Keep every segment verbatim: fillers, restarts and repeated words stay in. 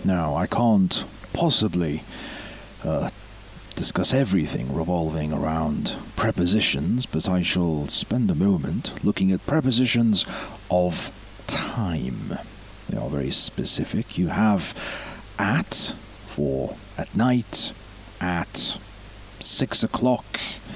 Now, I can't possibly uh, discuss everything revolving around prepositions, but I shall spend a moment looking at prepositions of time. They are very specific. You have at for at night, at six o'clock,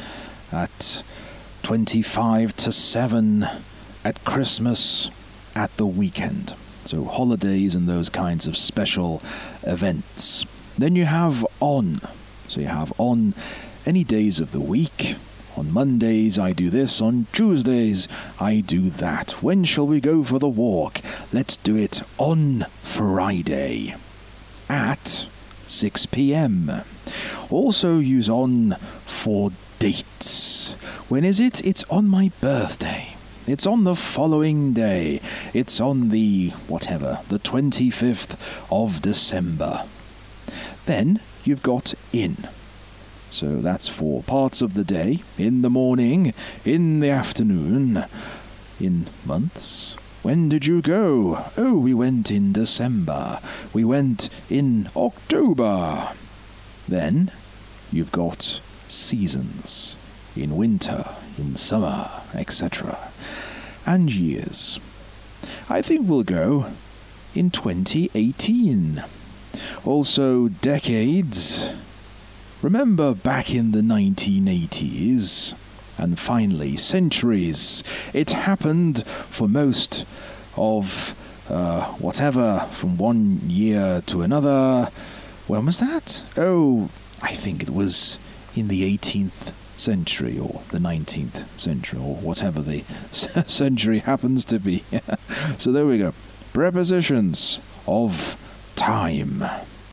at twenty-five to seven, at Christmas, at the weekend. So holidays and those kinds of special events. Then you have on. So you have on any days of the week. On Mondays I do this, on Tuesdays I do that. When shall we go for the walk? Let's do it on Friday at six p.m. Also use on for dates. When is it? It's on my birthday. It's on the following day. It's on the, whatever, the twenty-fifth of December. Then you've got in. So that's for parts of the day, in the morning, in the afternoon, in months. When did you go? Oh, we went in December. We went in October. Then you've got seasons, in winter, in summer, et cetera. And years. I think we'll go in twenty eighteen. Also decades. Remember back in the nineteen eighties? And finally, centuries. It happened for most of uh, whatever, from one year to another. When was that? Oh, I think it was in the eighteenth century, or the nineteenth century, or whatever the century happens to be. So there we go. Prepositions of time.